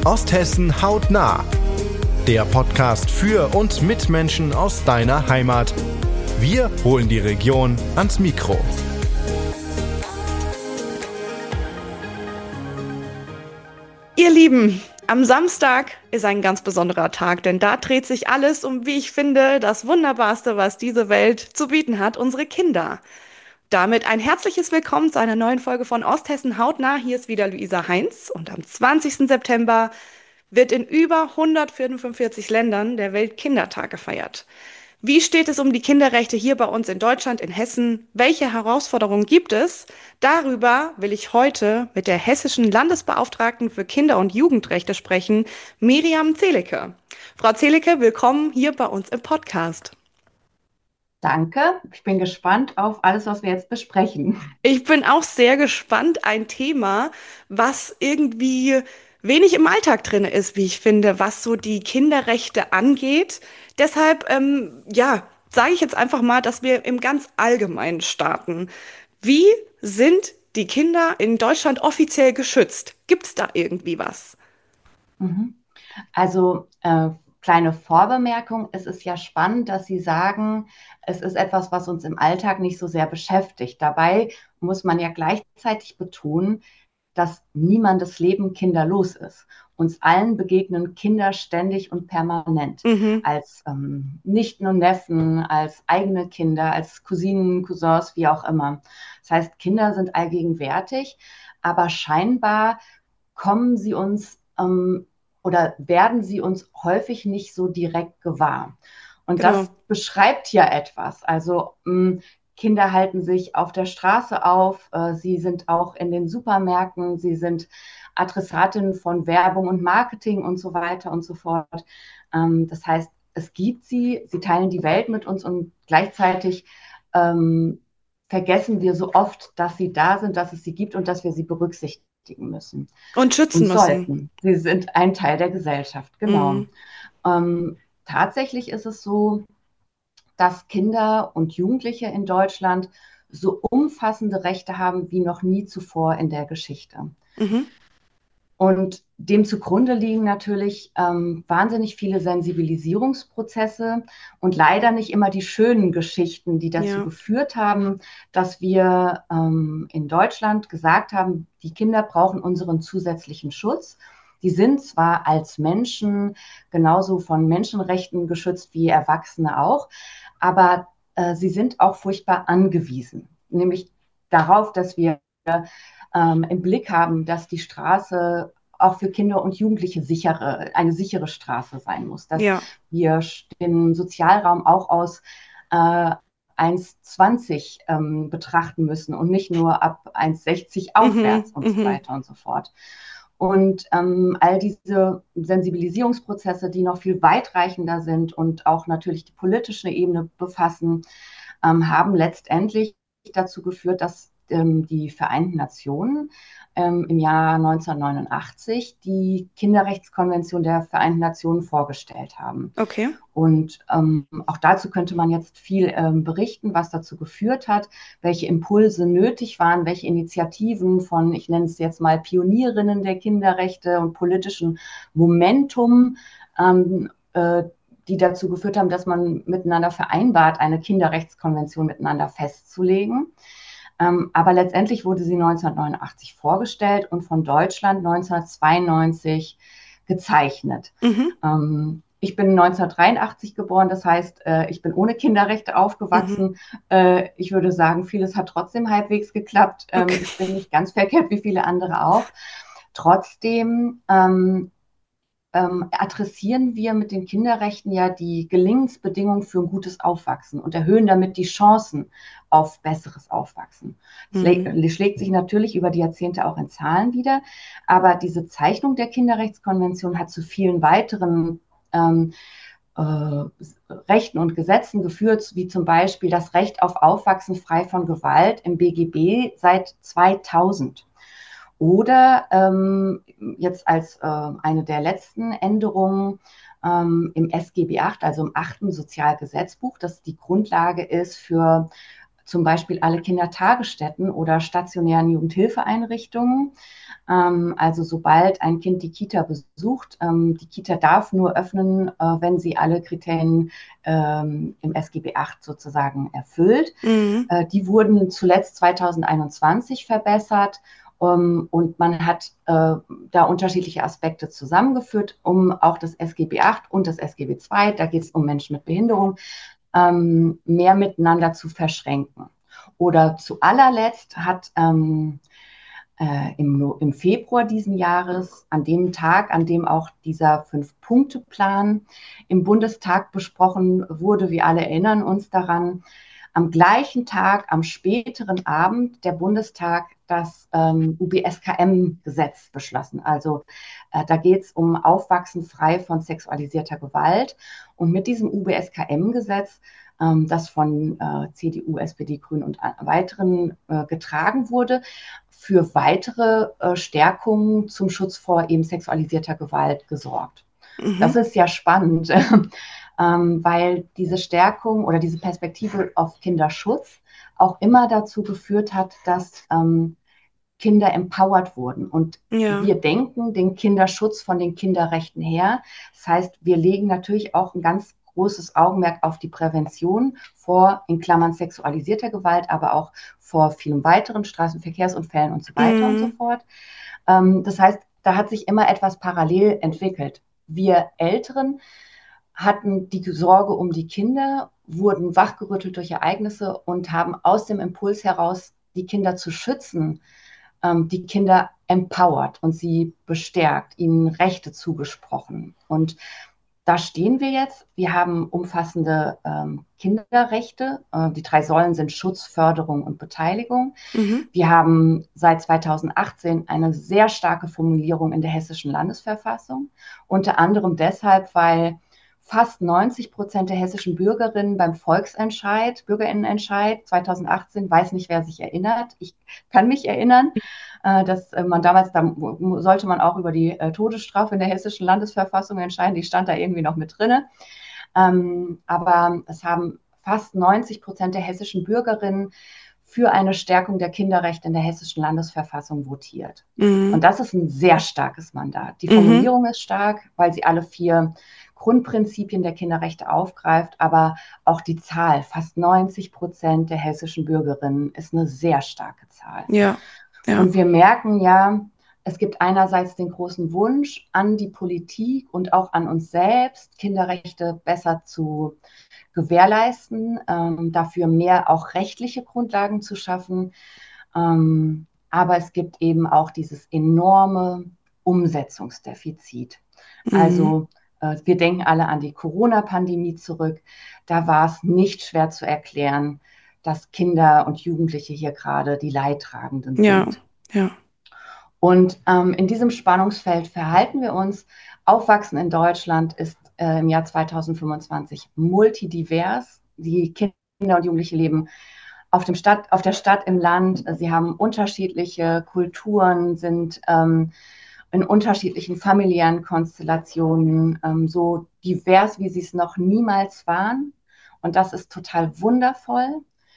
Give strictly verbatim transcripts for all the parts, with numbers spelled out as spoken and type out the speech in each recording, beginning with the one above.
Osthessen hautnah. Der Podcast für und mit Menschen aus deiner Heimat. Wir holen die Region ans Mikro. Ihr Lieben, am Samstag ist ein ganz besonderer Tag, denn da dreht sich alles um, wie ich finde, das Wunderbarste, was diese Welt zu bieten hat, unsere Kinder. Damit ein herzliches Willkommen zu einer neuen Folge von Osthessen hautnah. Hier ist wieder Luisa Heinz und am zwanzigsten September wird in über hundertfünfundvierzig Ländern der Weltkindertag gefeiert. Wie steht es um die Kinderrechte hier bei uns in Deutschland, in Hessen? Welche Herausforderungen gibt es? Darüber will ich heute mit der hessischen Landesbeauftragten für Kinder- und Jugendrechte sprechen, Miriam Zelicke. Frau Zelicke, willkommen hier bei uns im Podcast. Danke, ich bin gespannt auf alles, was wir jetzt besprechen. Ich bin auch sehr gespannt. Ein Thema, was irgendwie wenig im Alltag drin ist, wie ich finde, was so die Kinderrechte angeht. Deshalb, ähm, ja, sage ich jetzt einfach mal, dass wir im ganz Allgemeinen starten. Wie sind die Kinder in Deutschland offiziell geschützt? Gibt es da irgendwie was? Mhm. Also, äh, kleine Vorbemerkung, es ist ja spannend, dass Sie sagen, es ist etwas, was uns im Alltag nicht so sehr beschäftigt. Dabei muss man ja gleichzeitig betonen, dass niemandes Leben kinderlos ist. Uns allen begegnen Kinder ständig und permanent. Mhm. Als ähm, Nichten und Neffen, als eigene Kinder, als Cousinen, Cousins, wie auch immer. Das heißt, Kinder sind allgegenwärtig, aber scheinbar kommen sie uns ähm, oder werden sie uns häufig nicht so direkt gewahr. Und Genau. das beschreibt ja etwas. Also mh, Kinder halten sich auf der Straße auf, äh, sie sind auch in den Supermärkten, sie sind Adressatinnen von Werbung und Marketing und so weiter und so fort. Ähm, das heißt, es gibt sie, sie teilen die Welt mit uns und gleichzeitig ähm, vergessen wir so oft, dass sie da sind, dass es sie gibt und dass wir sie berücksichtigen müssen Und schützen und müssen. sollten. Sie sind ein Teil der Gesellschaft, genau. Mhm. Ähm, tatsächlich ist es so, dass Kinder und Jugendliche in Deutschland so umfassende Rechte haben wie noch nie zuvor in der Geschichte. Mhm. Und dem zugrunde liegen natürlich ähm, wahnsinnig viele Sensibilisierungsprozesse und leider nicht immer die schönen Geschichten, die dazu Ja. geführt haben, dass wir ähm, in Deutschland gesagt haben, die Kinder brauchen unseren zusätzlichen Schutz. Die sind zwar als Menschen genauso von Menschenrechten geschützt wie Erwachsene auch, aber äh, sie sind auch furchtbar angewiesen, nämlich darauf, dass wir ähm, im Blick haben, dass die Straße auch für Kinder und Jugendliche sichere, eine sichere Straße sein muss, dass Ja. wir den Sozialraum auch aus äh, eins Komma zwanzig ähm, betrachten müssen und nicht nur ab eins Komma sechzig Mhm. aufwärts und so Mhm. weiter und so fort. Und ähm, all diese Sensibilisierungsprozesse, die noch viel weitreichender sind und auch natürlich die politische Ebene befassen, ähm, haben letztendlich dazu geführt, dass ähm, die Vereinten Nationen ähm, im Jahr neunzehnhundertneunundachtzig die Kinderrechtskonvention der Vereinten Nationen vorgestellt haben. Okay. Und ähm, auch dazu könnte man jetzt viel ähm, berichten, was dazu geführt hat, welche Impulse nötig waren, welche Initiativen von, ich nenne es jetzt mal Pionierinnen der Kinderrechte und politischen Momentum, ähm, äh, die dazu geführt haben, dass man miteinander vereinbart, eine Kinderrechtskonvention miteinander festzulegen. Ähm, aber letztendlich wurde sie neunzehnhundertneunundachtzig vorgestellt und von Deutschland neunzehnhundertzweiundneunzig gezeichnet. Mhm. Ähm, ich bin neunzehnhundertdreiundachtzig geboren, das heißt, äh, ich bin ohne Kinderrechte aufgewachsen. Mhm. Äh, ich würde sagen, vieles hat trotzdem halbwegs geklappt. Ähm, Okay. ich bin nicht ganz verkehrt wie viele andere auch. Trotzdem ähm, ähm, adressieren wir mit den Kinderrechten ja die Gelingensbedingungen für ein gutes Aufwachsen und erhöhen damit die Chancen auf besseres Aufwachsen. Das Mhm. schlägt sich natürlich über die Jahrzehnte auch in Zahlen wieder, aber diese Zeichnung der Kinderrechtskonvention hat zu vielen weiteren ähm, äh, Rechten und Gesetzen geführt, wie zum Beispiel das Recht auf Aufwachsen frei von Gewalt im B G B seit zweitausend. Oder ähm, jetzt als äh, eine der letzten Änderungen ähm, im S G B acht, also im achten Sozialgesetzbuch, das die Grundlage ist für zum Beispiel alle Kindertagesstätten oder stationären Jugendhilfeeinrichtungen. Ähm, also sobald ein Kind die Kita besucht, ähm, die Kita darf nur öffnen, äh, wenn sie alle Kriterien ähm, im S G B acht sozusagen erfüllt. Mhm. Äh, die wurden zuletzt zweitausendeinundzwanzig verbessert. Um, und man hat äh, da unterschiedliche Aspekte zusammengeführt, um auch das S G B acht und das S G B zwei, da geht es um Menschen mit Behinderung, ähm, mehr miteinander zu verschränken. Oder zu allerletzt hat ähm, äh, im, im Februar diesen Jahres, an dem Tag, an dem auch dieser Fünf-Punkte-Plan im Bundestag besprochen wurde, wir alle erinnern uns daran, am gleichen Tag, am späteren Abend, der Bundestag das ähm, U B S K M-Gesetz beschlossen. Also äh, da geht es um Aufwachsen frei von sexualisierter Gewalt. Und mit diesem U B S K M-Gesetz, ähm, das von äh, C D U, S P D, Grünen und weiteren äh, getragen wurde, für weitere äh, Stärkungen zum Schutz vor eben sexualisierter Gewalt gesorgt. Mhm. Das ist ja spannend, ähm, weil diese Stärkung oder diese Perspektive auf Kinderschutz auch immer dazu geführt hat, dass ähm, Kinder empowered wurden. Und Ja. wir denken den Kinderschutz von den Kinderrechten her. Das heißt, wir legen natürlich auch ein ganz großes Augenmerk auf die Prävention vor, in Klammern sexualisierter Gewalt, aber auch vor vielen weiteren Straßenverkehrsunfällen und so weiter und so Mhm. fort. Ähm, das heißt, da hat sich immer etwas parallel entwickelt. Wir Älteren hatten die Sorge um die Kinder, wurden wachgerüttelt durch Ereignisse und haben aus dem Impuls heraus, die Kinder zu schützen, ähm, die Kinder empowered und sie bestärkt, ihnen Rechte zugesprochen. Und da stehen wir jetzt. Wir haben umfassende ähm, Kinderrechte. Äh, die drei Säulen sind Schutz, Förderung und Beteiligung. Mhm. Wir haben seit zweitausendachtzehn eine sehr starke Formulierung in der Hessischen Landesverfassung. Unter anderem deshalb, weil fast neunzig Prozent der hessischen Bürgerinnen beim Volksentscheid, Bürgerinnenentscheid zweitausendachtzehn, weiß nicht, wer sich erinnert. Ich kann mich erinnern, äh, dass man damals, da sollte man auch über die äh, Todesstrafe in der hessischen Landesverfassung entscheiden. Die stand da irgendwie noch mit drinne. Ähm, aber es haben fast neunzig Prozent der hessischen Bürgerinnen für eine Stärkung der Kinderrechte in der hessischen Landesverfassung votiert. Mhm. Und das ist ein sehr starkes Mandat. Die Mhm. Formulierung ist stark, weil sie alle vier Grundprinzipien der Kinderrechte aufgreift, aber auch die Zahl, fast neunzig Prozent der hessischen Bürgerinnen, ist eine sehr starke Zahl. Ja. Ja. Und wir merken ja, es gibt einerseits den großen Wunsch an die Politik und auch an uns selbst, Kinderrechte besser zu gewährleisten, ähm, dafür mehr auch rechtliche Grundlagen zu schaffen. Ähm, aber es gibt eben auch dieses enorme Umsetzungsdefizit. Mhm. Also äh, wir denken alle an die Corona-Pandemie zurück. Da war es nicht schwer zu erklären, dass Kinder und Jugendliche hier gerade die Leidtragenden Ja. sind. Ja. Und ähm, in diesem Spannungsfeld verhalten wir uns. Aufwachsen in Deutschland ist äh, im Jahr zweitausendfünfundzwanzig multidivers. Die Kinder und Jugendliche leben auf, dem Stadt, auf der Stadt, im Land. Sie haben unterschiedliche Kulturen, sind ähm, in unterschiedlichen familiären Konstellationen ähm, so divers, wie sie es noch niemals waren. Und das ist total wundervoll.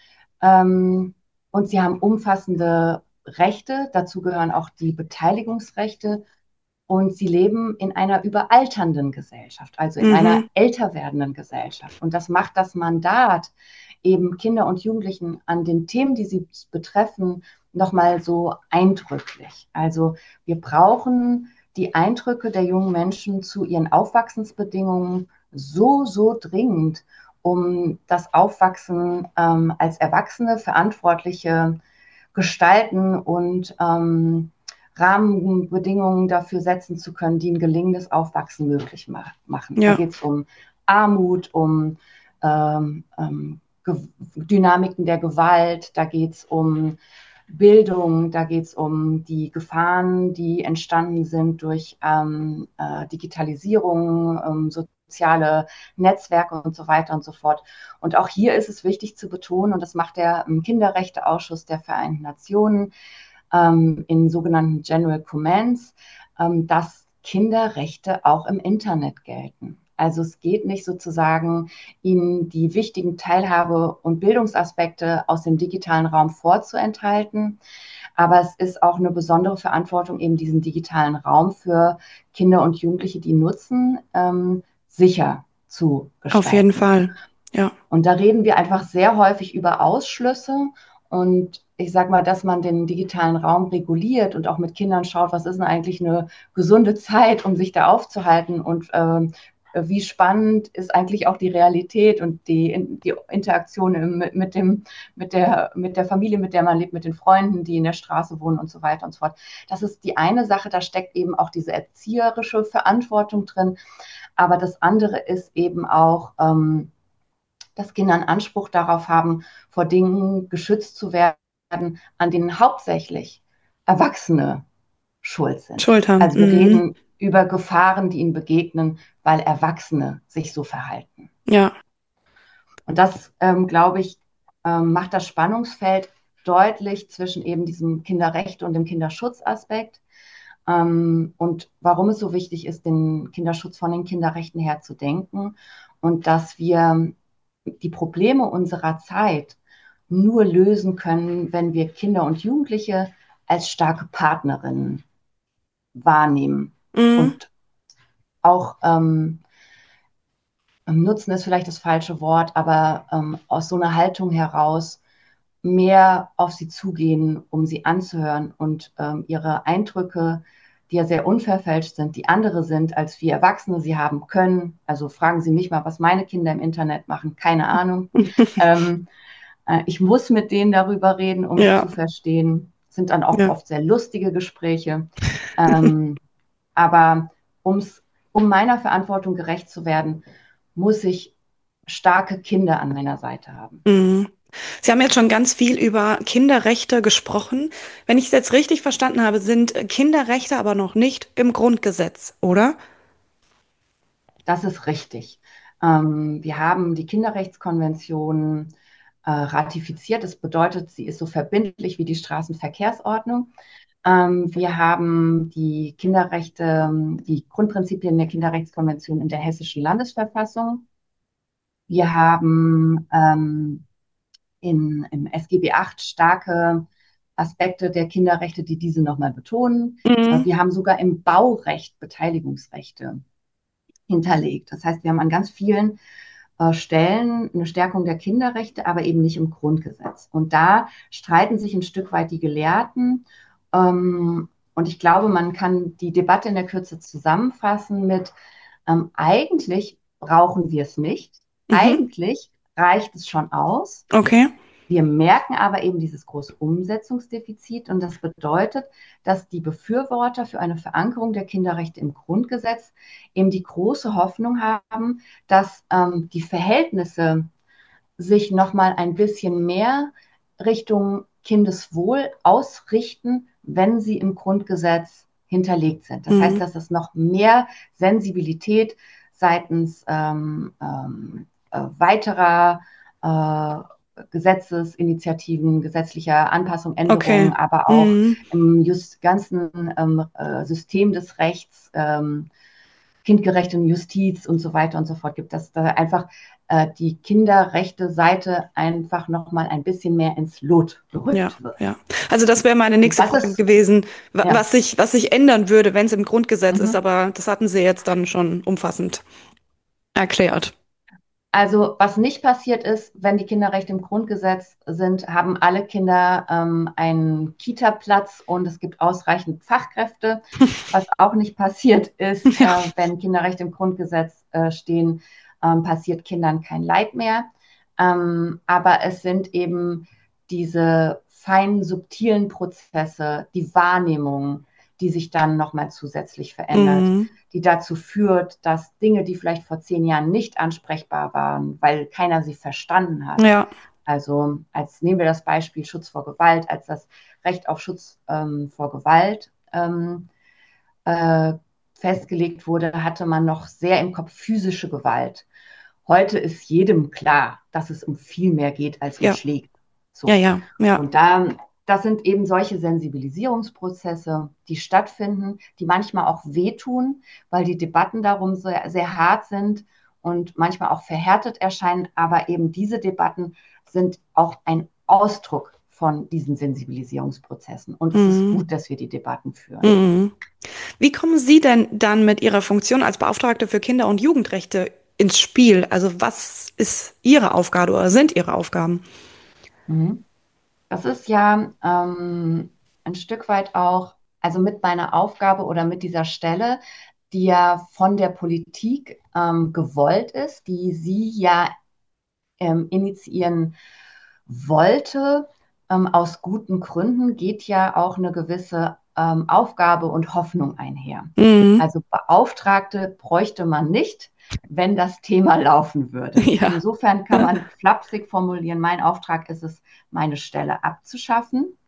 Ähm, und sie haben umfassende Rechte, dazu gehören auch die Beteiligungsrechte. Und sie leben in einer überalternden Gesellschaft, also in Mhm. einer älter werdenden Gesellschaft. Und das macht das Mandat, eben Kinder und Jugendlichen an den Themen, die sie betreffen, nochmal so eindrücklich. Also wir brauchen die Eindrücke der jungen Menschen zu ihren Aufwachsensbedingungen so, so dringend, um das Aufwachsen ähm, als Erwachsene, Verantwortliche gestalten und ähm, Rahmenbedingungen dafür setzen zu können, die ein gelingendes Aufwachsen möglich ma- machen. Ja. Da geht es um Armut, um ähm, ähm, Ge- Dynamiken der Gewalt, da geht es um Bildung, da geht es um die Gefahren, die entstanden sind durch ähm, äh, Digitalisierung, ähm, soziale Netzwerke und so weiter und so fort. Und auch hier ist es wichtig zu betonen, und das macht der ähm, Kinderrechteausschuss der Vereinten Nationen ähm, in sogenannten General Commands, ähm, dass Kinderrechte auch im Internet gelten. Also es geht nicht sozusagen, ihnen die wichtigen Teilhabe- und Bildungsaspekte aus dem digitalen Raum vorzuenthalten. Aber es ist auch eine besondere Verantwortung, eben diesen digitalen Raum für Kinder und Jugendliche, die nutzen, ähm, sicher zu Auf jeden gestalten. Fall, ja. Und da reden wir einfach sehr häufig über Ausschlüsse. Und ich sage mal, dass man den digitalen Raum reguliert und auch mit Kindern schaut, was ist denn eigentlich eine gesunde Zeit, um sich da aufzuhalten und ähm, wie spannend ist eigentlich auch die Realität und die, die Interaktion im, mit, dem, mit, der, mit der Familie, mit der man lebt, mit den Freunden, die in der Straße wohnen und so weiter und so fort. Das ist die eine Sache, da steckt eben auch diese erzieherische Verantwortung drin. Aber das andere ist eben auch, ähm, dass Kinder einen Anspruch darauf haben, vor Dingen geschützt zu werden, an denen hauptsächlich Erwachsene schuld sind. Schultern. Also wir Mhm. reden über Gefahren, die ihnen begegnen, weil Erwachsene sich so verhalten. Ja. Und das, ähm, glaube ich, ähm, macht das Spannungsfeld deutlich zwischen eben diesem Kinderrechte und dem Kinderschutzaspekt. Ähm, und warum es so wichtig ist, den Kinderschutz von den Kinderrechten her zu denken und dass wir die Probleme unserer Zeit nur lösen können, wenn wir Kinder und Jugendliche als starke Partnerinnen wahrnehmen Mhm. und auch ähm, nutzen ist vielleicht das falsche Wort, aber ähm, aus so einer Haltung heraus mehr auf sie zugehen, um sie anzuhören und ähm, ihre Eindrücke, die ja sehr unverfälscht sind, die andere sind, als wir Erwachsene sie haben können. Also fragen Sie mich mal, was meine Kinder im Internet machen, keine Ahnung. ähm, äh, ich muss mit denen darüber reden, um es Ja. zu verstehen. Sind dann auch Ja. oft sehr lustige Gespräche. Ähm, aber um's, um meiner Verantwortung gerecht zu werden, muss ich starke Kinder an meiner Seite haben. Mhm. Sie haben jetzt schon ganz viel über Kinderrechte gesprochen. Wenn ich es jetzt richtig verstanden habe, sind Kinderrechte aber noch nicht im Grundgesetz, oder? Das ist richtig. Ähm, wir haben die Kinderrechtskonvention äh, ratifiziert. Das bedeutet, sie ist so verbindlich wie die Straßenverkehrsordnung. Ähm, wir haben die Kinderrechte, die Grundprinzipien der Kinderrechtskonvention in der Hessischen Landesverfassung. Wir haben ähm, in, im S G B acht starke Aspekte der Kinderrechte, die diese nochmal betonen. Äh, Mhm. wir haben sogar im Baurecht Beteiligungsrechte hinterlegt. Das heißt, wir haben an ganz vielen äh, Stellen eine Stärkung der Kinderrechte, aber eben nicht im Grundgesetz. Und da streiten sich ein Stück weit die Gelehrten. Ähm, und ich glaube, man kann die Debatte in der Kürze zusammenfassen mit, ähm, eigentlich brauchen wir es nicht. Mhm. Eigentlich reicht es schon aus. Okay. Wir merken aber eben dieses große Umsetzungsdefizit und das bedeutet, dass die Befürworter für eine Verankerung der Kinderrechte im Grundgesetz eben die große Hoffnung haben, dass ähm, die Verhältnisse sich nochmal ein bisschen mehr Richtung Kindeswohl ausrichten, wenn sie im Grundgesetz hinterlegt sind. Das heißt, Mhm. dass es noch mehr Sensibilität seitens ähm, ähm, äh, weiterer äh, Gesetzesinitiativen, gesetzlicher Anpassung, Änderungen, Okay. aber auch Mhm. im just ganzen ähm, äh, System des Rechts, ähm, kindgerechte Justiz und so weiter und so fort gibt, dass da einfach äh, die kinderrechte Seite einfach nochmal ein bisschen mehr ins Lot Ja, gerückt wird. ja. Also das wäre meine Und nächste das Frage ist, gewesen, wa- ja, was sich, was sich ändern würde, wenn es im Grundgesetz ist, mhm. aber das hatten Sie jetzt dann schon umfassend erklärt. Also was nicht passiert ist, wenn die Kinderrechte im Grundgesetz sind, haben alle Kinder ähm, einen Kita-Platz und es gibt ausreichend Fachkräfte. Was auch nicht passiert ist, Ja. äh, wenn Kinderrechte im Grundgesetz äh, stehen, ähm, passiert Kindern kein Leid mehr. Ähm, aber es sind eben diese feinen, subtilen Prozesse, die Wahrnehmung, die sich dann nochmal zusätzlich verändert, Mhm. die dazu führt, dass Dinge, die vielleicht vor zehn Jahren nicht ansprechbar waren, weil keiner sie verstanden hat. Ja. Also als nehmen wir das Beispiel Schutz vor Gewalt, als das Recht auf Schutz ähm, vor Gewalt ähm, äh, festgelegt wurde, hatte man noch sehr im Kopf physische Gewalt. Heute ist jedem klar, dass es um viel mehr geht als um Ja. Schläge. Ja, So. ja, ja. Und da das sind eben solche Sensibilisierungsprozesse, die stattfinden, die manchmal auch wehtun, weil die Debatten darum sehr, sehr hart sind und manchmal auch verhärtet erscheinen. Aber eben diese Debatten sind auch ein Ausdruck von diesen Sensibilisierungsprozessen. Und es ist Mhm. gut, dass wir die Debatten führen. Mhm. Wie kommen Sie denn dann mit Ihrer Funktion als Beauftragte für Kinder- und Jugendrechte ins Spiel? Also was ist Ihre Aufgabe oder sind Ihre Aufgaben? Mhm. Das ist ja ähm, ein Stück weit auch, also mit meiner Aufgabe oder mit dieser Stelle, die ja von der Politik ähm, gewollt ist, die sie ja ähm, initiieren wollte, ähm, aus guten Gründen, geht ja auch eine gewisse ähm, Aufgabe und Hoffnung einher. Mhm. Also Beauftragte bräuchte man nicht, wenn das Thema laufen würde. Ja. Insofern kann man flapsig formulieren, mein Auftrag ist es, meine Stelle abzuschaffen.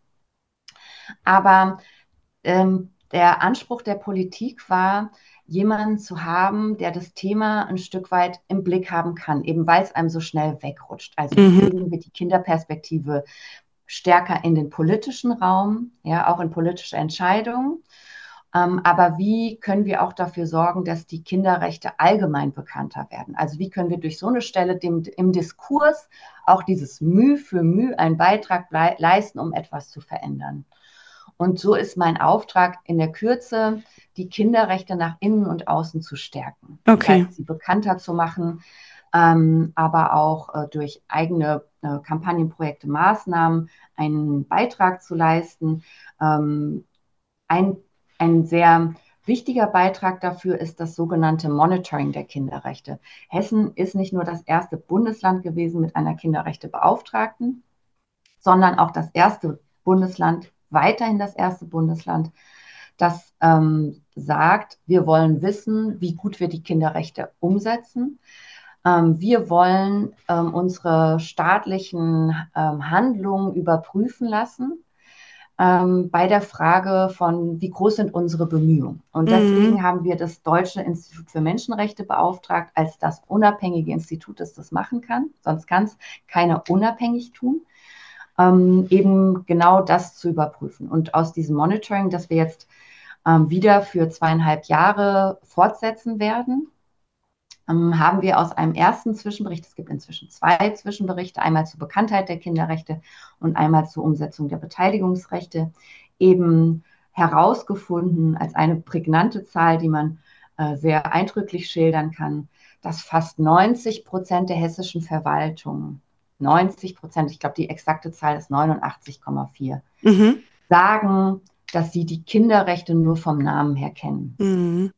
Aber ähm, der Anspruch der Politik war, jemanden zu haben, der das Thema ein Stück weit im Blick haben kann, eben weil es einem so schnell wegrutscht. Also wie Mhm. kriegen wir die Kinderperspektive stärker in den politischen Raum, ja, auch in politische Entscheidungen. Ähm, aber wie können wir auch dafür sorgen, dass die Kinderrechte allgemein bekannter werden? Also wie können wir durch so eine Stelle dem, im Diskurs auch dieses Mühe für Mühe einen Beitrag leisten, um etwas zu verändern? Und so ist mein Auftrag in der Kürze, die Kinderrechte nach innen und außen zu stärken. Das Okay. heißt, sie bekannter zu machen, ähm, aber auch äh, durch eigene äh, Kampagnenprojekte, Maßnahmen einen Beitrag zu leisten. Ähm, ein, ein sehr wichtiger Beitrag dafür ist das sogenannte Monitoring der Kinderrechte. Hessen ist nicht nur das erste Bundesland gewesen mit einer Kinderrechtebeauftragten, sondern auch das erste Bundesland, weiterhin das erste Bundesland, das ähm, sagt, wir wollen wissen, wie gut wir die Kinderrechte umsetzen. Ähm, wir wollen ähm, unsere staatlichen ähm, Handlungen überprüfen lassen ähm, bei der Frage von, wie groß sind unsere Bemühungen. Und Mhm. deswegen haben wir das Deutsche Institut für Menschenrechte beauftragt, als das unabhängige Institut, das das machen kann. Sonst kann es keiner unabhängig tun. Ähm, eben genau das zu überprüfen. Und aus diesem Monitoring, das wir jetzt ähm, wieder für zweieinhalb Jahre fortsetzen werden, ähm, haben wir aus einem ersten Zwischenbericht, es gibt inzwischen zwei Zwischenberichte, einmal zur Bekanntheit der Kinderrechte und einmal zur Umsetzung der Beteiligungsrechte, eben herausgefunden als eine prägnante Zahl, die man äh, sehr eindrücklich schildern kann, dass fast neunzig Prozent der hessischen Verwaltung, neunzig Prozent, ich glaube, die exakte Zahl ist neunundachtzig Komma vier, Mhm. sagen, dass sie die Kinderrechte nur vom Namen her kennen. Mhm.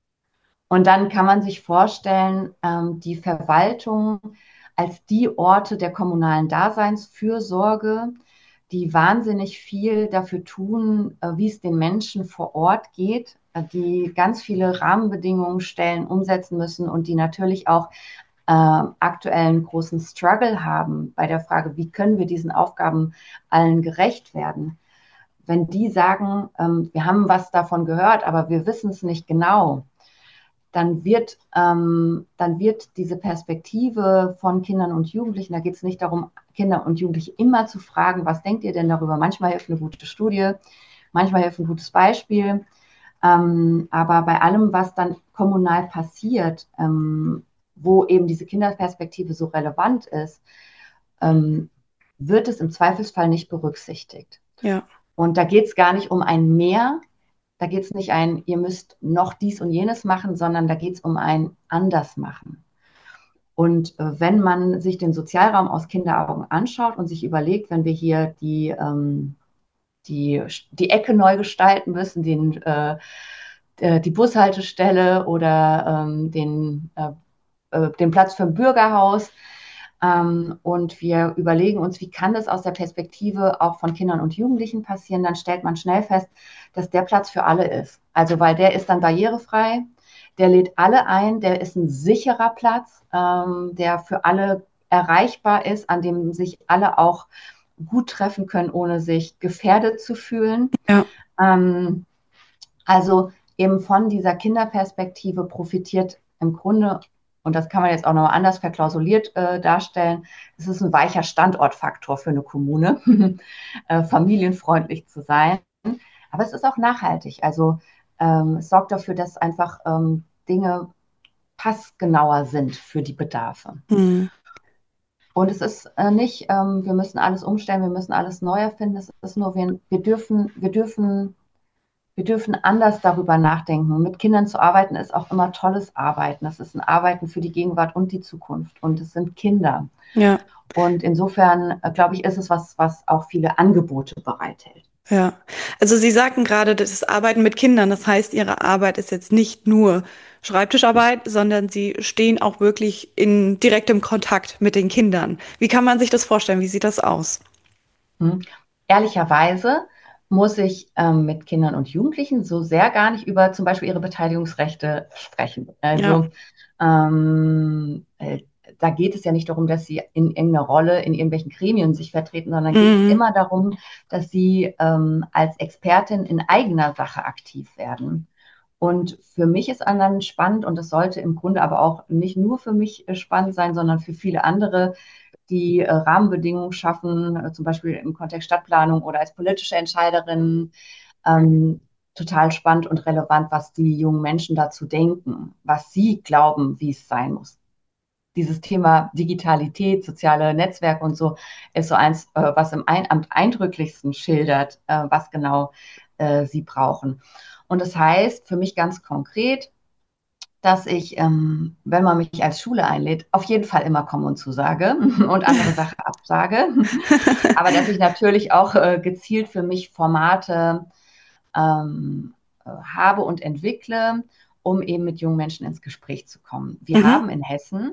Und dann kann man sich vorstellen, ähm, die Verwaltung als die Orte der kommunalen Daseinsfürsorge, die wahnsinnig viel dafür tun, äh, wie es den Menschen vor Ort geht, äh, die ganz viele Rahmenbedingungen stellen, umsetzen müssen und die natürlich auch äh, aktuellen großen Struggle haben bei der Frage, wie können wir diesen Aufgaben allen gerecht werden. Wenn die sagen, ähm, wir haben was davon gehört, aber wir wissen es nicht genau, dann wird, ähm, dann wird diese Perspektive von Kindern und Jugendlichen, da geht es nicht darum, Kinder und Jugendliche immer zu fragen, was denkt ihr denn darüber? Manchmal hilft eine gute Studie, manchmal hilft ein gutes Beispiel. Ähm, aber bei allem, was dann kommunal passiert, ähm, wo eben diese Kinderperspektive so relevant ist, ähm, wird es im Zweifelsfall nicht berücksichtigt. Ja. Und da geht es gar nicht um ein Mehr, da geht es nicht ein, ihr müsst noch dies und jenes machen, sondern da geht es um ein Andersmachen. Und äh, wenn man sich den Sozialraum aus Kinderaugen anschaut und sich überlegt, wenn wir hier die, ähm, die, die Ecke neu gestalten müssen, den, äh, die Bushaltestelle oder ähm, den, äh, äh, den Platz für ein Bürgerhaus, ähm, und wir überlegen uns, wie kann das aus der Perspektive auch von Kindern und Jugendlichen passieren, dann stellt man schnell fest, dass der Platz für alle ist. Also weil der ist dann barrierefrei, der lädt alle ein, der ist ein sicherer Platz, ähm, der für alle erreichbar ist, an dem sich alle auch gut treffen können, ohne sich gefährdet zu fühlen. Ja. Ähm, also eben von dieser Kinderperspektive profitiert im Grunde und das kann man jetzt auch noch anders verklausuliert äh, darstellen, es ist ein weicher Standortfaktor für eine Kommune, äh, familienfreundlich zu sein. Aber es ist auch nachhaltig. Also ähm, es sorgt dafür, dass einfach ähm, Dinge passgenauer sind für die Bedarfe. Hm. Und es ist äh, nicht, ähm, wir müssen alles umstellen, wir müssen alles neu erfinden. Es ist nur, wir, wir dürfen, wir dürfen, wir dürfen anders darüber nachdenken. Mit Kindern zu arbeiten ist auch immer tolles Arbeiten. Das ist ein Arbeiten für die Gegenwart und die Zukunft. Und es sind Kinder. Ja. Und insofern, äh, glaube ich, ist es was, was auch viele Angebote bereithält. Ja, also Sie sagten gerade, das Arbeiten mit Kindern, das heißt, Ihre Arbeit ist jetzt nicht nur Schreibtischarbeit, sondern Sie stehen auch wirklich in direktem Kontakt mit den Kindern. Wie kann man sich das vorstellen? Wie sieht das aus? Hm. Ehrlicherweise muss ich ähm, mit Kindern und Jugendlichen so sehr gar nicht über zum Beispiel ihre Beteiligungsrechte sprechen. Ja. Also ähm, äh, da geht es ja nicht darum, dass sie in irgendeiner Rolle in irgendwelchen Gremien sich vertreten, sondern geht es Mhm. immer darum, dass sie ähm, als Expertin in eigener Sache aktiv werden. Und für mich ist dann spannend, und das sollte im Grunde aber auch nicht nur für mich äh, spannend sein, sondern für viele andere, die äh, Rahmenbedingungen schaffen, äh, zum Beispiel im Kontext Stadtplanung oder als politische Entscheiderin, ähm, total spannend und relevant, was die jungen Menschen dazu denken, was sie glauben, wie es sein muss. Dieses Thema Digitalität, soziale Netzwerke und so ist so eins, äh, was im Ein am eindrücklichsten schildert, äh, was genau äh, sie brauchen. Und das heißt für mich ganz konkret, dass ich, ähm, wenn man mich als Schule einlädt, auf jeden Fall immer komme und zusage und andere Sachen absage. Aber dass ich natürlich auch äh, gezielt für mich Formate ähm, äh, habe und entwickle, um eben mit jungen Menschen ins Gespräch zu kommen. Wir Mhm. haben in Hessen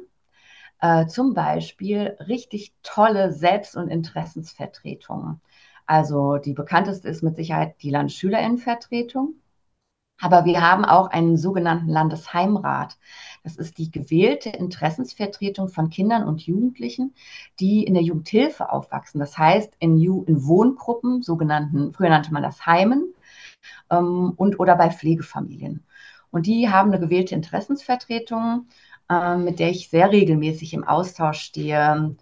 äh, zum Beispiel richtig tolle Selbst- und Interessensvertretungen. Also die bekannteste ist mit Sicherheit die Landesschülerinnenvertretung. Aber wir haben auch einen sogenannten Landesheimrat. Das ist die gewählte Interessensvertretung von Kindern und Jugendlichen, die in der Jugendhilfe aufwachsen. Das heißt, in, Ju in Wohngruppen, sogenannten, früher nannte man das Heimen, ähm, und oder bei Pflegefamilien. Und die haben eine gewählte Interessensvertretung, ähm, mit der ich sehr regelmäßig im Austausch stehe,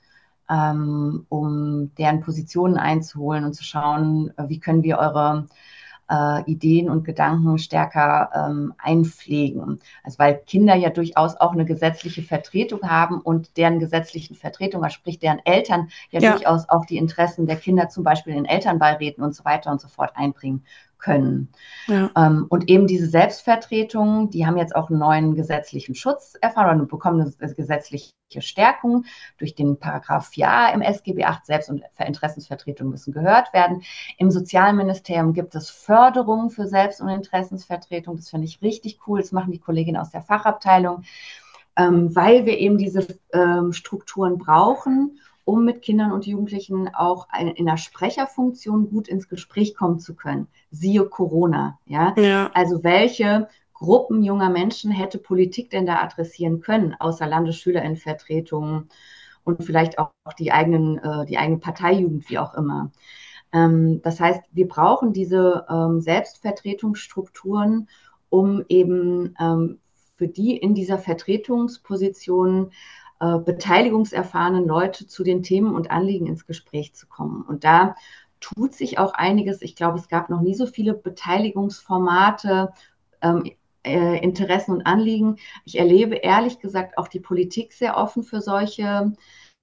ähm, um deren Positionen einzuholen und zu schauen, wie können wir eure äh, Ideen und Gedanken stärker ähm, einpflegen. Also weil Kinder ja durchaus auch eine gesetzliche Vertretung haben und deren gesetzlichen Vertretung, also sprich deren Eltern, ja, Ja, durchaus auch die Interessen der Kinder zum Beispiel in Elternbeiräten und so weiter und so fort einbringen können. ja, Ähm, und eben diese Selbstvertretungen, die haben jetzt auch einen neuen gesetzlichen Schutz erfahren oder bekommen eine gesetzliche Stärkung durch den Paragraph vier a im S G B acht. Selbst- und Interessensvertretungen müssen gehört werden. Im Sozialministerium gibt es Förderungen für Selbst- und Interessensvertretung. Das finde ich richtig cool. Das machen die Kolleginnen aus der Fachabteilung, ähm, weil wir eben diese ähm, Strukturen brauchen, um mit Kindern und Jugendlichen auch in einer Sprecherfunktion gut ins Gespräch kommen zu können. Siehe Corona. Ja? ja, Also welche Gruppen junger Menschen hätte Politik denn da adressieren können, außer Landesschülerinnenvertretungen und vielleicht auch die eigenen, äh, die eigene Parteijugend, wie auch immer. Ähm, das heißt, wir brauchen diese ähm, Selbstvertretungsstrukturen, um eben ähm, für die in dieser Vertretungsposition äh, beteiligungserfahrenen Leute zu den Themen und Anliegen ins Gespräch zu kommen. Und da tut sich auch einiges. Ich glaube, es gab noch nie so viele Beteiligungsformate, ähm, äh, Interessen und Anliegen. Ich erlebe ehrlich gesagt auch die Politik sehr offen für solche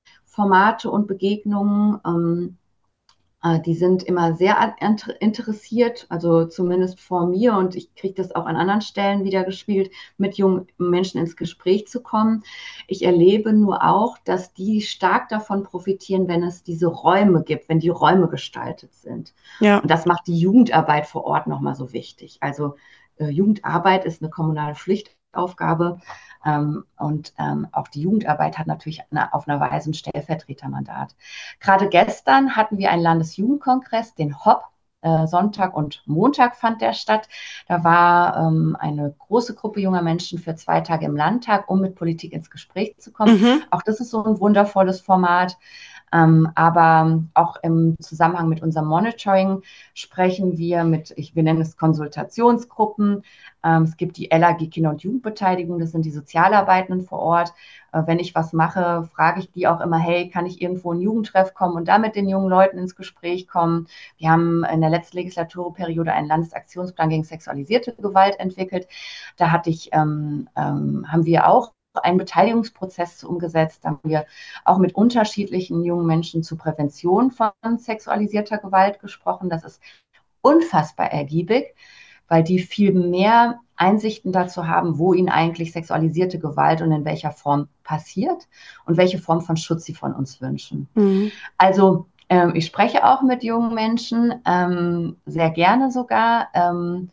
Formate und Begegnungen. Ähm, äh, die sind immer sehr interessiert, also zumindest vor mir, und ich kriege das auch an anderen Stellen wieder gespielt, mit jungen Menschen ins Gespräch zu kommen. Ich erlebe nur auch, dass die stark davon profitieren, wenn es diese Räume gibt, wenn die Räume gestaltet sind. ja, Und das macht die Jugendarbeit vor Ort nochmal so wichtig. Also äh, Jugendarbeit ist eine kommunale Pflichtaufgabe. Ähm, und ähm, auch die Jugendarbeit hat natürlich eine, auf einer Weise ein Stellvertretermandat. Gerade gestern hatten wir einen Landesjugendkongress, den H O P. Äh, Sonntag und Montag fand der statt. Da war ähm, eine große Gruppe junger Menschen für zwei Tage im Landtag, um mit Politik ins Gespräch zu kommen. mhm. Auch das ist so ein wundervolles Format. Ähm, aber auch im Zusammenhang mit unserem Monitoring sprechen wir mit, ich, wir nennen es Konsultationsgruppen. Ähm, es gibt die L A G Kinder- und Jugendbeteiligung, das sind die Sozialarbeitenden vor Ort. Äh, wenn ich was mache, frage ich die auch immer, hey, kann ich irgendwo in einen Jugendtreff kommen und da mit den jungen Leuten ins Gespräch kommen? Wir haben in der letzten Legislaturperiode einen Landesaktionsplan gegen sexualisierte Gewalt entwickelt. Da hatte ich, ähm, ähm, haben wir auch einen Beteiligungsprozess umgesetzt. Da haben wir auch mit unterschiedlichen jungen Menschen zur Prävention von sexualisierter Gewalt gesprochen. Das ist unfassbar ergiebig, weil die viel mehr Einsichten dazu haben, wo ihnen eigentlich sexualisierte Gewalt und in welcher Form passiert und welche Form von Schutz sie von uns wünschen. Mhm. Also ähm, ich spreche auch mit jungen Menschen, ähm, sehr gerne sogar. Ähm,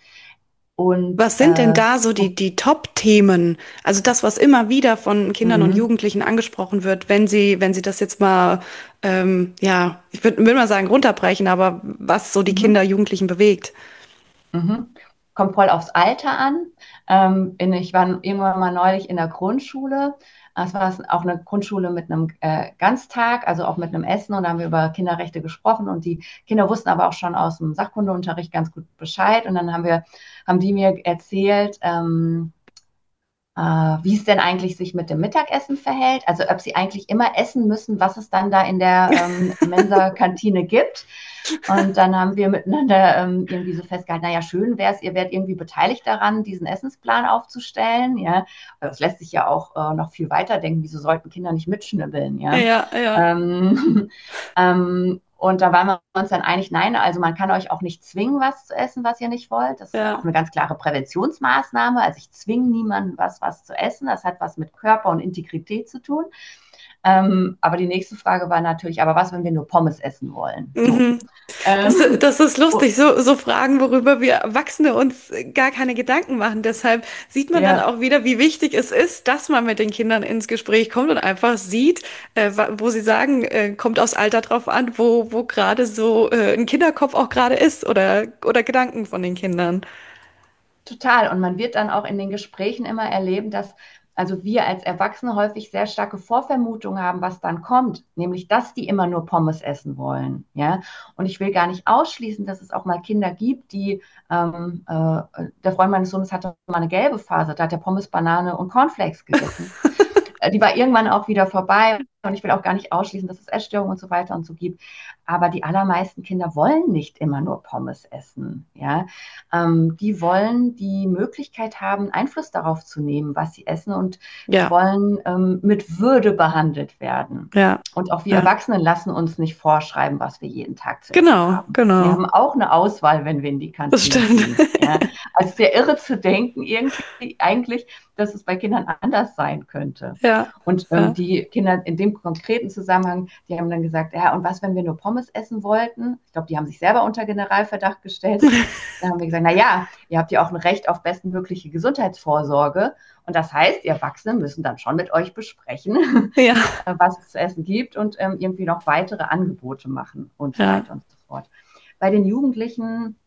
Und, was sind denn da so die, die Top-Themen? Also das, was immer wieder von Kindern mhm. und Jugendlichen angesprochen wird, wenn sie, wenn sie das jetzt mal, ähm, ja, ich würde würd mal sagen, runterbrechen, aber was so die mhm. Kinder, Jugendlichen bewegt. Mhm. Kommt voll aufs Alter an. Ähm, in, ich war irgendwann mal neulich in der Grundschule. Es war auch eine Grundschule mit einem äh, Ganztag, also auch mit einem Essen. Und da haben wir über Kinderrechte gesprochen. Und die Kinder wussten aber auch schon aus dem Sachkundeunterricht ganz gut Bescheid. Und dann haben wir, haben die mir erzählt, ähm, äh, wie es denn eigentlich sich mit dem Mittagessen verhält. Also ob sie eigentlich immer essen müssen, was es dann da in der ähm, Mensa-Kantine gibt. Und dann haben wir miteinander ähm, irgendwie so festgehalten, naja, schön wäre es, ihr werdet irgendwie beteiligt daran, diesen Essensplan aufzustellen. Ja, das lässt sich ja auch äh, noch viel weiter denken, wieso sollten Kinder nicht mitschnibbeln? Ja, ja. ja. Ähm, ähm, und da waren wir uns dann einig, nein, also man kann euch auch nicht zwingen, was zu essen, was ihr nicht wollt. Das ja. ist auch eine ganz klare Präventionsmaßnahme. Also ich zwinge niemanden, was, was zu essen. Das hat was mit Körper und Integrität zu tun. Ähm, aber die nächste Frage war natürlich, aber was, wenn wir nur Pommes essen wollen? So. Mhm. Das, Ähm, das ist lustig, so, so Fragen, worüber wir Erwachsene uns gar keine Gedanken machen. Deshalb sieht man ja. dann auch wieder, wie wichtig es ist, dass man mit den Kindern ins Gespräch kommt und einfach sieht, äh, wo sie sagen, äh, kommt aufs Alter drauf an, wo, wo gerade so äh, ein Kinderkopf auch gerade ist oder, oder Gedanken von den Kindern. Total. Und man wird dann auch in den Gesprächen immer erleben, dass also wir als Erwachsene häufig sehr starke Vorvermutungen haben, was dann kommt, nämlich, dass die immer nur Pommes essen wollen. Ja, und ich will gar nicht ausschließen, dass es auch mal Kinder gibt, die, ähm, äh, der Freund meines Sohnes hatte mal eine gelbe Phase, da hat er Pommes, Banane und Cornflakes gegessen. Die war irgendwann auch wieder vorbei. Und ich will auch gar nicht ausschließen, dass es Essstörungen und so weiter und so gibt. Aber die allermeisten Kinder wollen nicht immer nur Pommes essen. Ja? Ähm, die wollen die Möglichkeit haben, Einfluss darauf zu nehmen, was sie essen. Und ja. die wollen ähm, mit Würde behandelt werden. Ja. Und auch wir ja. Erwachsenen lassen uns nicht vorschreiben, was wir jeden Tag zu genau, essen haben. Genau. Wir haben auch eine Auswahl, wenn wir in die Kantine gehen. Ja? Also sehr irre zu denken, irgendwie eigentlich, dass es bei Kindern anders sein könnte. Ja. Und ähm, ja. die Kinder in dem konkreten Zusammenhang, die haben dann gesagt, ja, und was, wenn wir nur Pommes essen wollten? Ich glaube, die haben sich selber unter Generalverdacht gestellt. Dann haben wir gesagt, na ja, ihr habt ja auch ein Recht auf bestmögliche Gesundheitsvorsorge. Und das heißt, die Erwachsenen müssen dann schon mit euch besprechen, ja. was es zu essen gibt und ähm, irgendwie noch weitere Angebote machen und so ja. weiter und so fort. Bei den Jugendlichen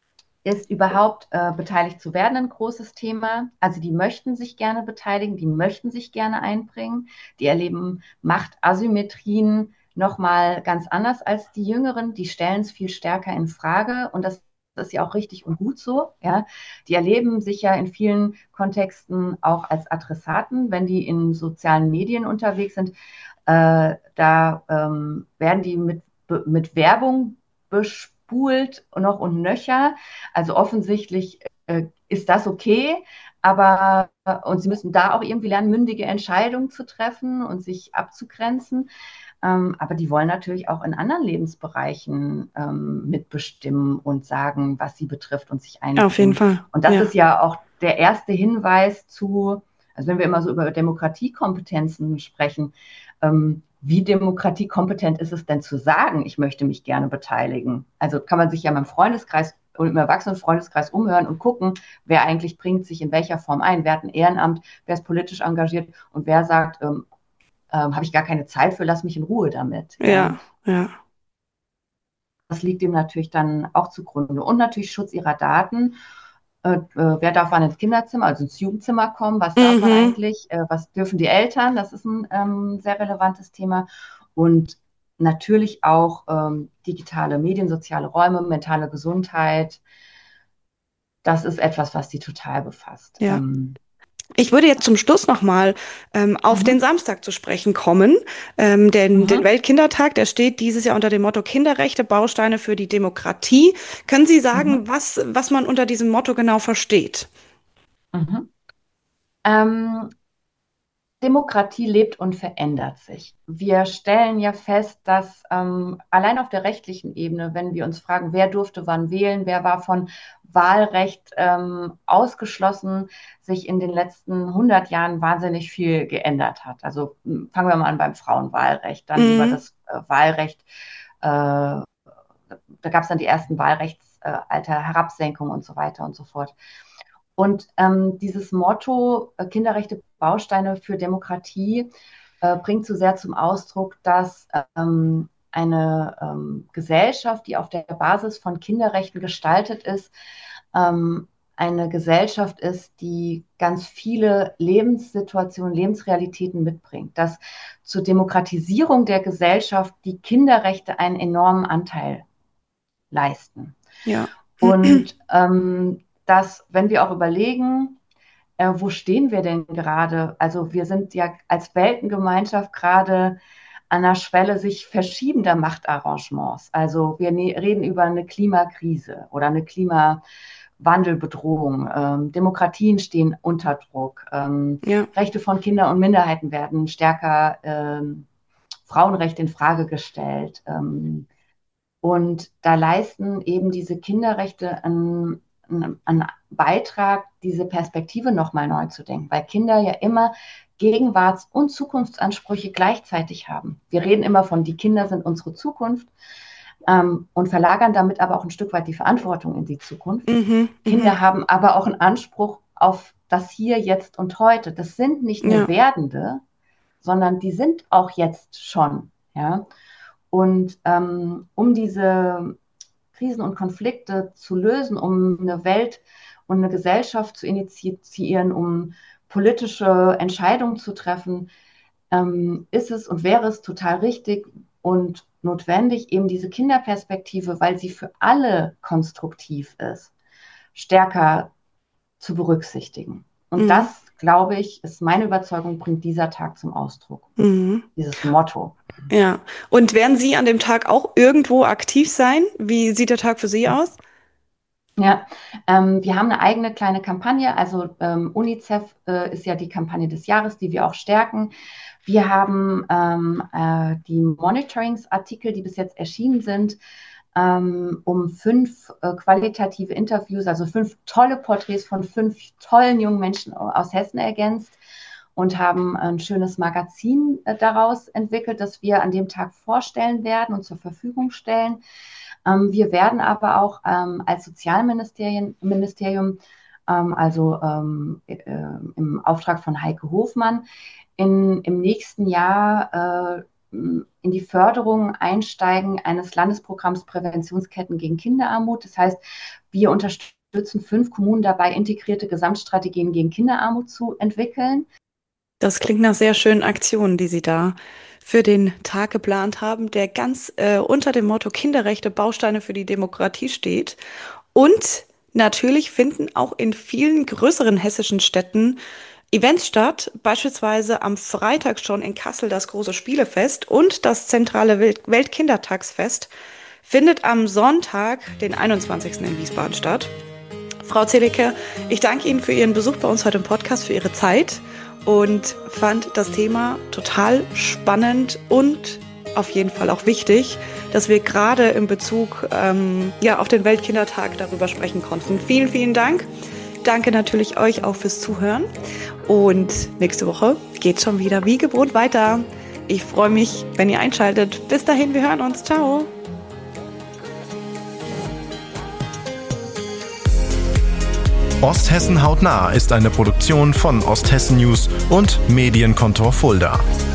ist überhaupt äh, beteiligt zu werden ein großes Thema. Also die möchten sich gerne beteiligen, die möchten sich gerne einbringen. Die erleben Machtasymmetrien nochmal ganz anders als die Jüngeren. Die stellen es viel stärker in Frage und das ist ja auch richtig und gut so. Ja. Die erleben sich ja in vielen Kontexten auch als Adressaten, wenn die in sozialen Medien unterwegs sind. Äh, da ähm, werden die mit, mit Werbung bespielt. Spult noch und nöcher. Also offensichtlich äh, ist das okay, aber äh, und sie müssen da auch irgendwie lernen, mündige Entscheidungen zu treffen und sich abzugrenzen. Ähm, aber die wollen natürlich auch in anderen Lebensbereichen ähm, mitbestimmen und sagen, was sie betrifft und sich einbringen. Auf jeden Fall. Und das ja. ist ja auch der erste Hinweis zu, also wenn wir immer so über Demokratiekompetenzen sprechen, ähm, wie demokratiekompetent ist es denn zu sagen, ich möchte mich gerne beteiligen? Also kann man sich ja im Freundeskreis und im Erwachsenenfreundeskreis umhören und gucken, wer eigentlich bringt sich in welcher Form ein, wer hat ein Ehrenamt, wer ist politisch engagiert und wer sagt, ähm, ähm, habe ich gar keine Zeit für, lass mich in Ruhe damit. Ja, ja. ja. Das liegt ihm natürlich dann auch zugrunde. Und natürlich Schutz ihrer Daten. Äh, wer darf wann ins Kinderzimmer, also ins Jugendzimmer kommen? Was darf Mhm. man eigentlich? Äh, was dürfen die Eltern? Das ist ein ähm, sehr relevantes Thema. Und natürlich auch ähm, digitale Medien, soziale Räume, mentale Gesundheit. Das ist etwas, was die total befasst. Ja. Ähm, Ich würde jetzt zum Schluss nochmal ähm, auf den mhm. Samstag zu sprechen kommen. Ähm, denn Mhm. den Weltkindertag, der steht dieses Jahr unter dem Motto Kinderrechte, Bausteine für die Demokratie. Können Sie sagen, Mhm. was, was man unter diesem Motto genau versteht? Mhm. Ähm, Demokratie lebt und verändert sich. Wir stellen ja fest, dass ähm, allein auf der rechtlichen Ebene, wenn wir uns fragen, wer durfte wann wählen, wer war von Wahlrecht ähm, ausgeschlossen, sich in den letzten hundert Jahren wahnsinnig viel geändert hat. Also m, fangen wir mal an beim Frauenwahlrecht, dann über Mhm. das äh, Wahlrecht, äh, da gab es dann die ersten Wahlrechtsalter-Herabsenkungen und so weiter und so fort. Und ähm, dieses Motto äh, Kinderrechte Bausteine für Demokratie äh, bringt so sehr zum Ausdruck, dass ähm, eine ähm, Gesellschaft, die auf der Basis von Kinderrechten gestaltet ist, ähm, eine Gesellschaft ist, die ganz viele Lebenssituationen, Lebensrealitäten mitbringt, dass zur Demokratisierung der Gesellschaft die Kinderrechte einen enormen Anteil leisten. Ja. Und ähm, dass, wenn wir auch überlegen, äh, wo stehen wir denn gerade? Also wir sind ja als Weltengemeinschaft gerade an der Schwelle sich verschiedender Machtarrangements. Also wir ne- reden über eine Klimakrise oder eine Klimawandelbedrohung. Ähm, Demokratien stehen unter Druck. Ähm, Ja. Rechte von Kindern und Minderheiten werden stärker, ähm, Frauenrechte in Frage gestellt. Ähm, und da leisten eben diese Kinderrechte einen, einen Beitrag, diese Perspektive nochmal neu zu denken, weil Kinder ja immer Gegenwarts- und Zukunftsansprüche gleichzeitig haben. Wir reden immer von, die Kinder sind unsere Zukunft ähm, und verlagern damit aber auch ein Stück weit die Verantwortung in die Zukunft. Mhm. Kinder Mhm. haben aber auch einen Anspruch auf das Hier, Jetzt und Heute. Das sind nicht nur Ja. Werdende, sondern die sind auch jetzt schon. Ja? Und ähm, um diese Krisen und Konflikte zu lösen, um eine Welt und eine Gesellschaft zu initiieren, um politische Entscheidungen zu treffen, ähm, ist es und wäre es total richtig und notwendig, eben diese Kinderperspektive, weil sie für alle konstruktiv ist, stärker zu berücksichtigen. Und Mhm. das, glaube ich, ist meine Überzeugung, bringt dieser Tag zum Ausdruck. Mhm. Dieses Motto. Ja. Und werden Sie an dem Tag auch irgendwo aktiv sein? Wie sieht der Tag für Sie aus? Ja, ähm, wir haben eine eigene kleine Kampagne. Also ähm, UNICEF äh, ist ja die Kampagne des Jahres, die wir auch stärken. Wir haben ähm, äh, die Monitoringsartikel, die bis jetzt erschienen sind, ähm, um fünf äh, qualitative Interviews, also fünf tolle Porträts von fünf tollen jungen Menschen aus Hessen ergänzt und haben ein schönes Magazin äh, daraus entwickelt, das wir an dem Tag vorstellen werden und zur Verfügung stellen. Ähm, wir werden aber auch ähm, als Sozialministerium, Ministerium, ähm, also ähm, äh, im Auftrag von Heike Hofmann, in, im nächsten Jahr äh, in die Förderung einsteigen eines Landesprogramms Präventionsketten gegen Kinderarmut. Das heißt, wir unterstützen fünf Kommunen dabei, integrierte Gesamtstrategien gegen Kinderarmut zu entwickeln. Das klingt nach sehr schönen Aktionen, die Sie da für den Tag geplant haben, der ganz äh, unter dem Motto Kinderrechte, Bausteine für die Demokratie steht. Und natürlich finden auch in vielen größeren hessischen Städten Events statt, beispielsweise am Freitag schon in Kassel das große Spielefest und das zentrale Welt Weltkindertagsfest findet am Sonntag, den einundzwanzigsten in Wiesbaden statt. Frau Zelicke, ich danke Ihnen für Ihren Besuch bei uns heute im Podcast, für Ihre Zeit und fand das Thema total spannend und auf jeden Fall auch wichtig, dass wir gerade in Bezug ähm, ja, auf den Weltkindertag darüber sprechen konnten. Vielen, vielen Dank. Danke natürlich euch auch fürs Zuhören. Und nächste Woche geht schon wieder wie gewohnt weiter. Ich freue mich, wenn ihr einschaltet. Bis dahin, wir hören uns. Ciao. Osthessen hautnah ist eine Produktion von Osthessen News und Medienkontor Fulda.